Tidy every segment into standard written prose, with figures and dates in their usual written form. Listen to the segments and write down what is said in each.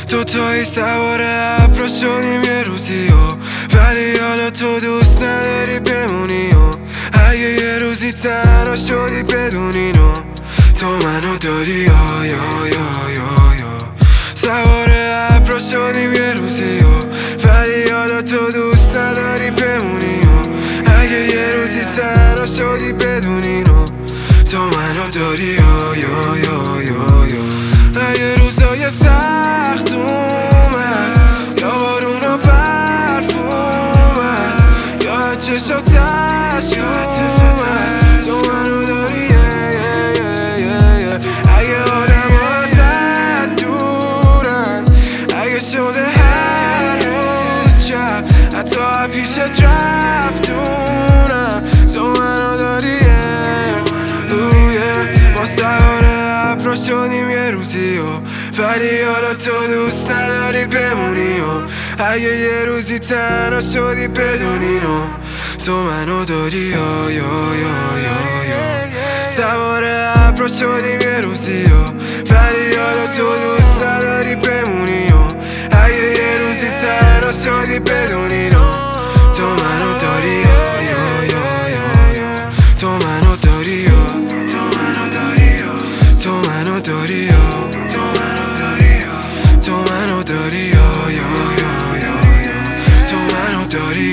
دوتایی سوار ابر شدیم یه روزی ولی حالا تو دوست نداری بمونی اگه یه روزی تنها شدی بدون اینو تو منو داری یا سوار ابر شدیم یه روزی ولی حالا تو دوست نداری بمونی اگه یه روزی تنها شدی بدون اینو تو منو داری یا اگه روزای سخت اومد یا بارون و برف اومد یا چشات اشک اومد تو منو داری اگه آدم ازت دورن اگه شده هر روز شب حتی پیشت رفتونم تو منو داری ما سوار ابر شدیم یه روزی ولی حالا تو دوست نداری بمونی اگه یه روزی تنها شدی بدون اینو تو منو داری یا سوار ابر شدیم یه روزی ولی حالا تو دوست نداری بمونی اگه یه روزی تنها شدی بدون اینو تو منو داری تو منو داری تو منو داری تو منو داری تو منو داری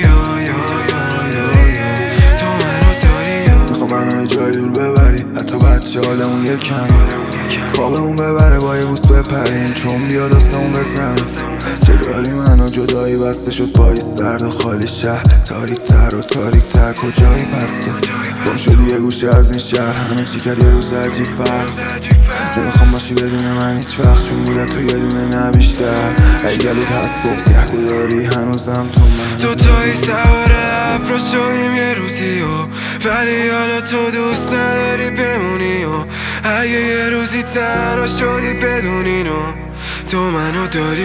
تو منو داری میخوام منو جای دور ببری حتی بچه حالمون یه کم خوابمون ببره با یه بوس بپریم چون بیاد آسمون بزنم جدالی منو جدایی بسته شد با سرد و خالی شهر تاریک‌تر و تاریک‌تر کجایی پس تو گم شدی یه گوشه از این شهر همه چی کرد یه روز عجیب فرق نمیخوام باشی بدون من هیچ وقت چون بوده تو یه دونه نه بیشتر ای گلوت هست بغز گهگو داری هنوزم تو من دوتایی سوار ابر شدیم یه روزی ولی حالا تو دوست نداری بمونی اگه یه روزی تنها شدی بدون اینو تو منو داری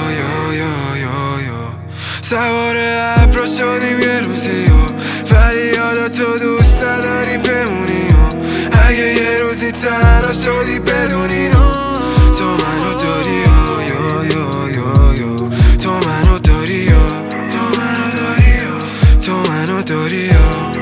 یا سوار ابر شدیم یه روزی ولی حالا تو دوست نداری بمونی اگه یه روزی تنها شدی بدون اینو تو منو داری تو منو داری تو منو داری